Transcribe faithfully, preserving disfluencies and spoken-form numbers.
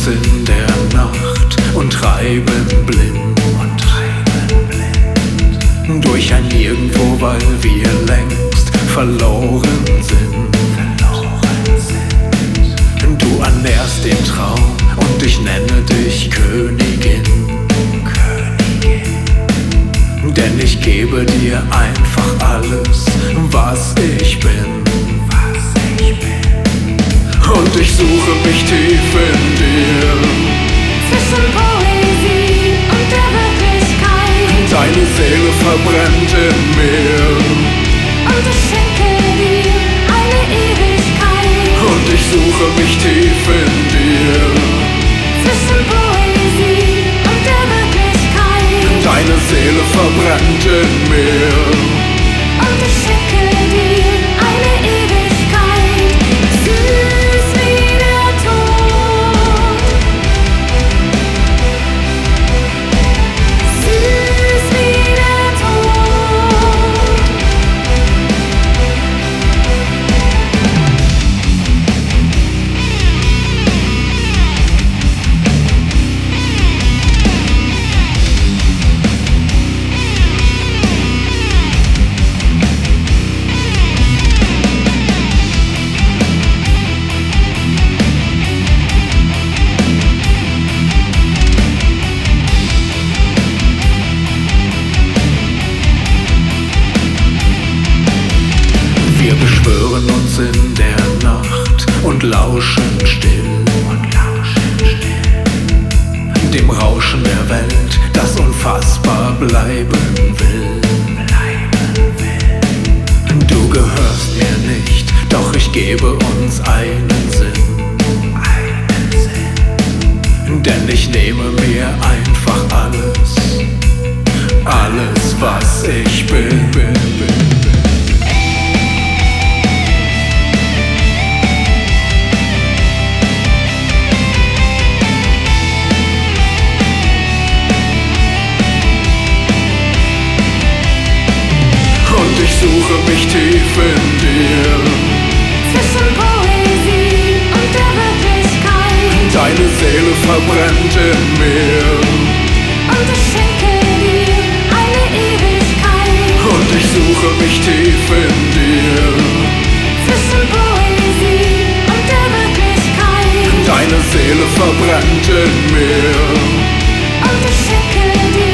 uns in der Nacht und treiben blind, und treiben blind durch ein Nirgendwo, weil wir längst verloren sind. Verloren sind. Du ernährst den Traum und ich nenne dich Königin. Königin. Denn ich gebe dir einfach alles, was ich bin. Und ich suche mich tief in dir, zwischen Poesie und der Wirklichkeit. Deine Seele verbrennt in mir, und ich schenke dir eine Ewigkeit. Und ich suche mich tief in dir, zwischen Poesie und der Wirklichkeit. Deine Seele verbrennt in mir, und ich schenke dir eine Ewigkeit. Süß wie der Tod, süß wie der Tod. Wir beschwören uns in der Nacht und lauschen still, und lauschen still dem Rauschen der Welt, das unfassbar bleiben will. Bleiben will. Du gehörst mir nicht, doch ich gebe uns einen Sinn. Einen Sinn. Denn ich nehme mir einfach alles, alles was ich bin, bin, bin, bin. Und ich suche mich tief in dir, Zwischen Poesie und der Wirklichkeit. Deine Seele verbrennt in mir, Und ich schenke dir eine Ewigkeit. Und ich suche mich tief in dir, Zwischen Poesie und der Wirklichkeit. Deine Seele verbrennt in mir, Und ich schenke dir